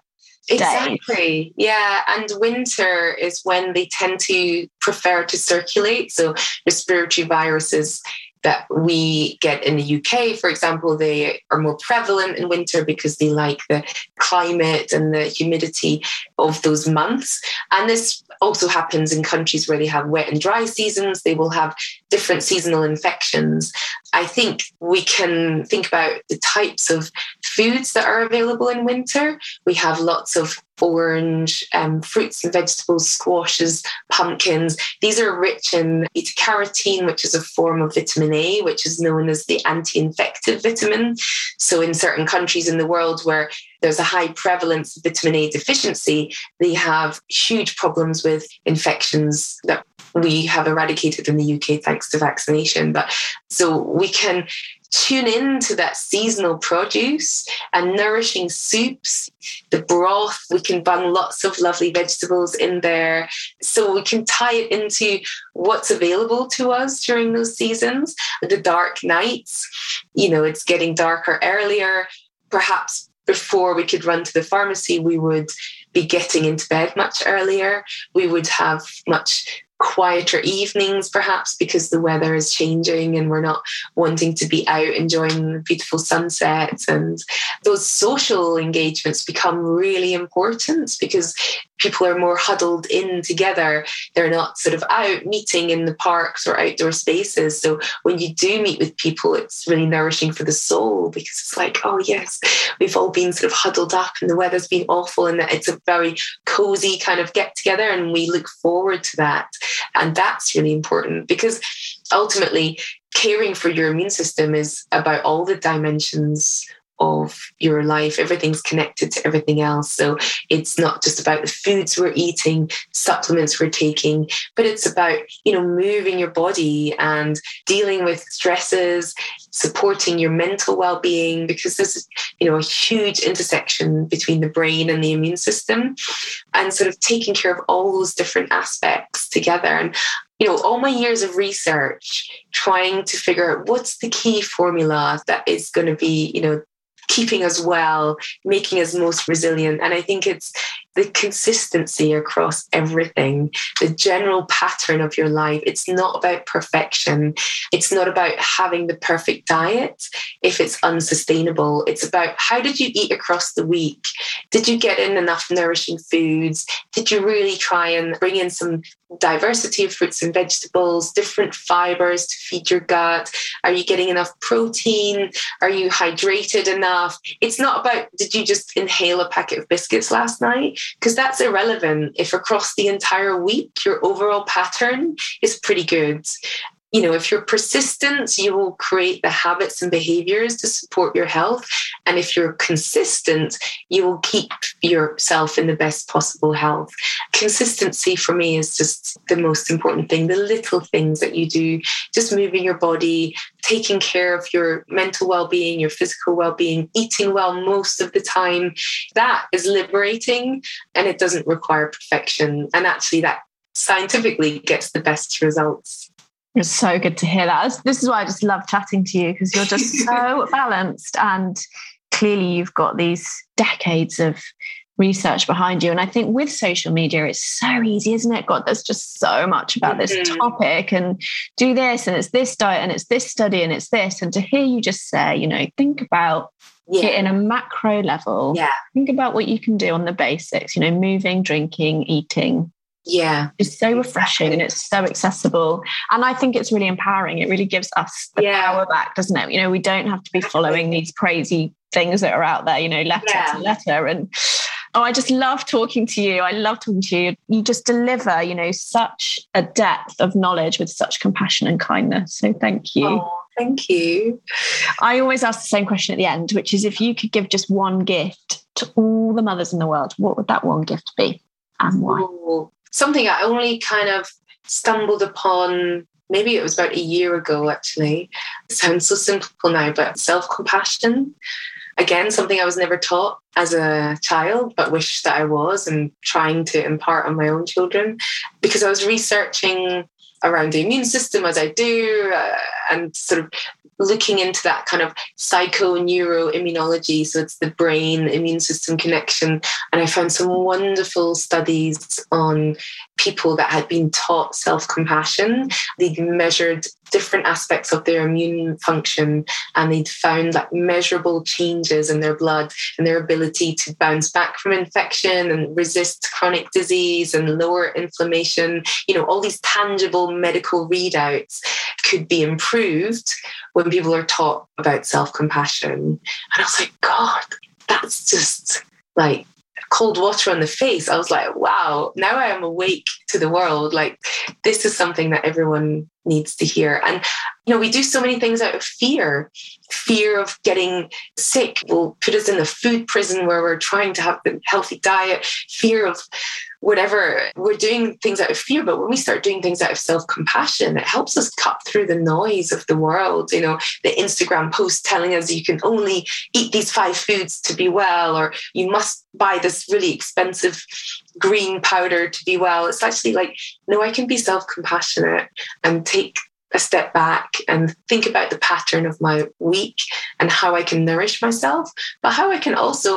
Exactly. Days. Yeah. And winter is when they tend to prefer to circulate. So respiratory viruses that we get in the U K, for example, they are more prevalent in winter because they like the climate and the humidity of those months. And this also happens in countries where they have wet and dry seasons. They will have different seasonal infections. I think we can think about the types of foods that are available in winter. We have lots of orange um, fruits and vegetables, squashes, pumpkins. These are rich in beta-carotene, which is a form of vitamin A, which is known as the anti-infective vitamin. So in certain countries in the world where there's a high prevalence of vitamin A deficiency, they have huge problems with infections that we have eradicated in the U K thanks to vaccination. But so we can tune in to that seasonal produce and nourishing soups, the broth. We can bung lots of lovely vegetables in there. So we can tie it into what's available to us during those seasons. The dark nights, you know, it's getting darker earlier. Perhaps before we could run to the pharmacy, we would be getting into bed much earlier. We would have much quieter evenings, perhaps, because the weather is changing and we're not wanting to be out enjoying beautiful sunsets. And those social engagements become really important because people are more huddled in together. They're not sort of out meeting in the parks or outdoor spaces. So when you do meet with people, it's really nourishing for the soul, because it's like, oh yes, we've all been sort of huddled up and the weather's been awful, and it's a very cozy kind of get together, and we look forward to that. And that's really important, because ultimately caring for your immune system is about all the dimensions of your life. Everything's connected to everything else. So it's not just about the foods we're eating, supplements we're taking, but it's about, you know, moving your body and dealing with stresses, supporting your mental well-being, because there's, you know, a huge intersection between the brain and the immune system, and sort of taking care of all those different aspects together. And you know, all my years of research trying to figure out what's the key formula that is going to be, you know, keeping us well, making us most resilient. And I think it's the consistency across everything, the general pattern of your life. It's not about perfection. It's not about having the perfect diet if it's unsustainable. It's about, how did you eat across the week? Did you get in enough nourishing foods? Did you really try and bring in some diversity of fruits and vegetables, different fibers to feed your gut? Are you getting enough protein? Are you hydrated enough? It's not about, did you just inhale a packet of biscuits last night? Because that's irrelevant if across the entire week your overall pattern is pretty good. You know, if you're persistent, you will create the habits and behaviors to support your health. And if you're consistent, you will keep yourself in the best possible health. Consistency for me is just the most important thing. The little things that you do, just moving your body, taking care of your mental well-being, your physical well-being, eating well most of the time, that is liberating, and it doesn't require perfection. And actually that scientifically gets the best results. It's so good to hear that. This is why I just love chatting to you, because you're just so balanced, and clearly you've got these decades of research behind you. And I think with social media, it's so easy, isn't it? God, there's just so much about this mm-hmm. topic, and do this, and it's this diet, and it's this study, and it's this. And to hear you just say, you know, think about yeah. it in a macro level. Yeah. Think about what you can do on the basics, you know, moving, drinking, eating. Yeah. It's so refreshing and it's so accessible. And I think it's really empowering. It really gives us the yeah. power back, doesn't it? You know, we don't have to be following these crazy things that are out there, you know, letter yeah. to letter. And oh, I just love talking to you. I love talking to you. You just deliver, you know, such a depth of knowledge with such compassion and kindness. So thank you. Oh, thank you. I always ask the same question at the end, which is, if you could give just one gift to all the mothers in the world, what would that one gift be and why? Ooh. Something I only kind of stumbled upon, maybe it was about a year ago, actually. It sounds so simple now, but self-compassion. Again, something I was never taught as a child, but wish that I was, and trying to impart on my own children, because I was researching around the immune system, as I do, uh, and sort of looking into that kind of psychoneuroimmunology. So it's the brain immune system connection. And I found some wonderful studies on people that had been taught self-compassion. They'd measured different aspects of their immune function, and they'd found like measurable changes in their blood and their ability to bounce back from infection and resist chronic disease and lower inflammation. You know, all these tangible medical readouts could be improved when people are taught about self-compassion. And I was like, God, that's just like cold water on the face. I was like, wow, now I am awake to the world. Like, this is something that everyone needs to hear. And, you know, we do so many things out of fear. Fear of getting sick will put us in the food prison where we're trying to have a healthy diet. Fear of whatever. We're doing things out of fear, but when we start doing things out of self-compassion, it helps us cut through the noise of the world. You know, the Instagram post telling us you can only eat these five foods to be well, or you must buy this really expensive green powder to be well. It's actually like, no, I can be self-compassionate and take a step back and think about the pattern of my week and how I can nourish myself, but how I can also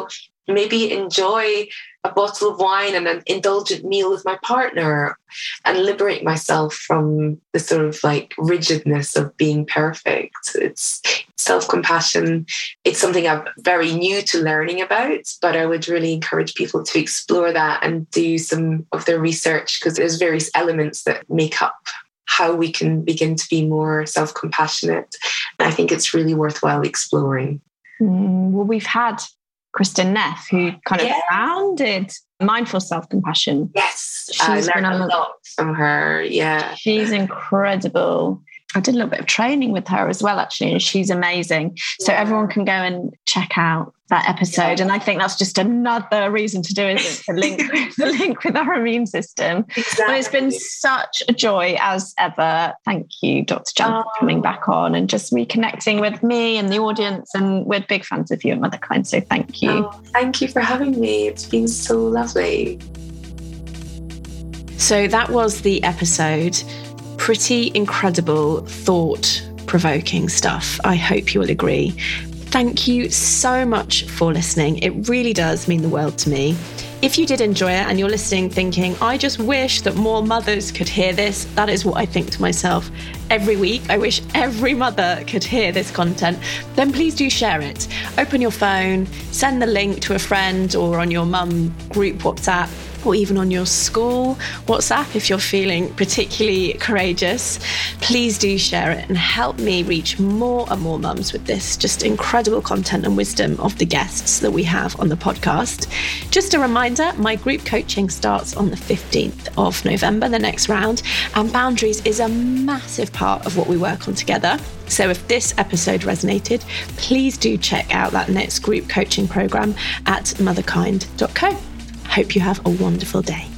maybe enjoy a bottle of wine and an indulgent meal with my partner and liberate myself from the sort of like rigidness of being perfect. It's self-compassion. It's something I'm very new to learning about, but I would really encourage people to explore that and do some of their research, because there's various elements that make up how we can begin to be more self-compassionate. I think it's really worthwhile exploring. Mm, well, we've had Kristin Neff, who kind of yeah. founded Mindful Self-Compassion. Yes, she's I learned been a lot from her. Yeah, she's incredible. I did a little bit of training with her as well, actually, and she's amazing. So yeah. everyone can go and check out that episode. Yeah. And I think that's just another reason to do it, to link the link with our immune system. Exactly. But it's been such a joy as ever. Thank you, Doctor Jen, oh. for coming back on and just reconnecting with me and the audience. And we're big fans of you at Motherkind, so thank you. Oh, thank you for having me. It's been so lovely. So that was the episode. Pretty incredible, thought-provoking stuff. I hope you will agree. Thank you so much for listening. It really does mean the world to me. If you did enjoy it and you're listening thinking, I just wish that more mothers could hear this, that is what I think to myself every week. I wish every mother could hear this content. Then please do share it. Open your phone, send the link to a friend or on your mum group WhatsApp, or even on your school WhatsApp if you're feeling particularly courageous. Please do share it and help me reach more and more mums with this just incredible content and wisdom of the guests that we have on the podcast. Just a reminder, my group coaching starts on the fifteenth of November, the next round, and boundaries is a massive part of what we work on together. So if this episode resonated, please do check out that next group coaching program at motherkind dot co. Hope you have a wonderful day.